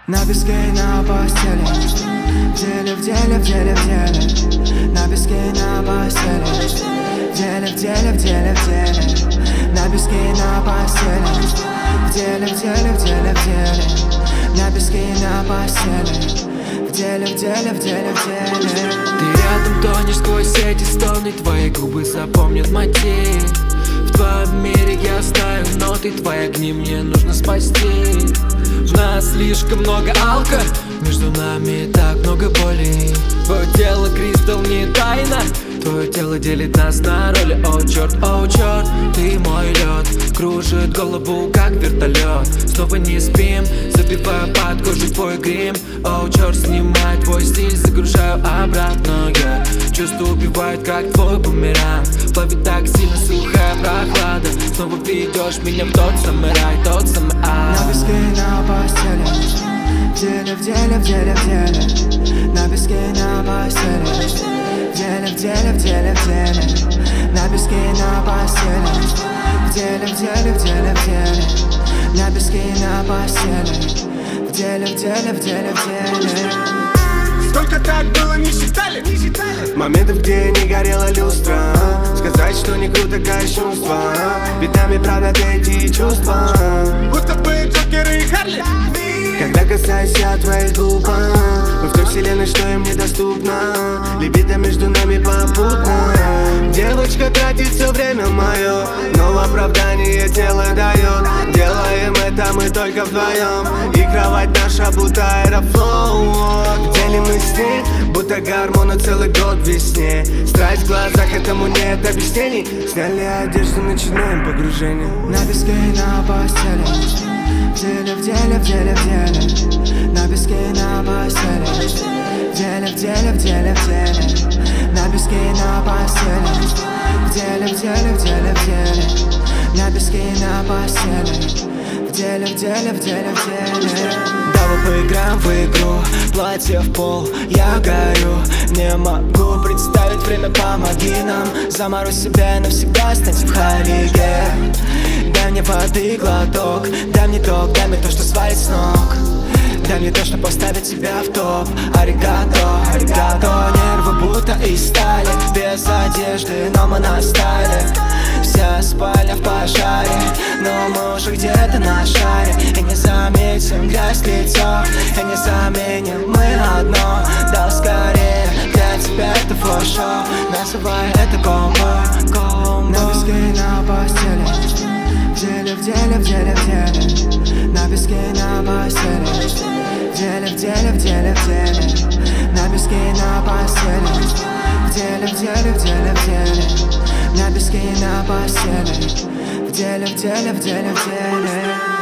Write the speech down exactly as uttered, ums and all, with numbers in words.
На песке и на постели, в деле, в деле, в деле, в деле. На песке и на постели, в деле, в деле, в деле, в деле. На песке и на постели, в деле, в деле, в деле, в деле. На песке и на постели, в деле, в деле, в деле, в деле. Ты рядом тонешь сквозь эти стоны, твои губы запомнят мотив. В твоем мире я знаю, но ты твои огни мне нужно спасти. В нас слишком много алка, между нами так много боли. Твое тело кристалл не тайна, твое тело делит нас на роли. О черт, о черт, ты мой лед, кружит голову как вертолет. Снова не спим, забиваю под кожу твой грим. О черт, снимай твой стиль, загружаю обратно. yeah. Чувства убивают как твой бумеранг, плавит так сильно сухая прохлада. Снова ведешь меня в тот самый рай, тот самый ад. На песке и на постели, в деле, в деле, в деле, в деле. На песке и на постели, в деле, в деле, в деле, в деле. На песке и на постели, в деле, в деле, в деле, в деле. На песке и на постели, в деле, в деле, в деле, в деле. Сколько так было, не считали? Моментов, где не горела люстра. Сказать, что не круто, как чувство. Ведь нами правят эти чувства, будто бы Джокеры и Харли. Когда касаюсь я твоих губ, мы в той вселенной, что им недоступно. Либидо между нами попутно. Девочка тратит все время мое, но в оправдание тело дает. Делаем это мы только вдвоем, и кровать наша будто аэрофлоу. Где ли мы с ней, будто гормоны целый год в весне. Страсть в глазах, этому нет объяснений. Сняли одежду, начинаем погружение. На песке и на постели, в деле, в деле, в деле, в деле. На песке и на постели, в деле, в деле, в деле, в деле. На песке и на постели, в деле, в деле, в деле, в деле. На песке и на постели, в деле, в деле, в деле, в деле. Давай поиграем в игру, платье в пол, я горю. Не могу представить время, помоги нам. Заморозь себя навсегда, стать в халиге. Дай мне воды глоток, дай мне ток, дай мне то, что свалит с ног. Дай мне то, что поставит тебя в топ. Аригато, аригато. Нервы будто из стали, без одежды, но мы на стайле. Вся спальня в пожаре, но мы уже где-то на шаре. И не заметим грязь в лицо, и не заменим мы одно. Да скорее, для тебя это флешо, называй это комбо, комбо. На песке и на постели, в деле, в деле, в деле, в деле. На песке и на постели, в деле, в деле, в деле, в деле. На песке и на постели, в деле, в деле, в деле, в деле. На песке и на постели, в деле, в деле, в деле, в деле.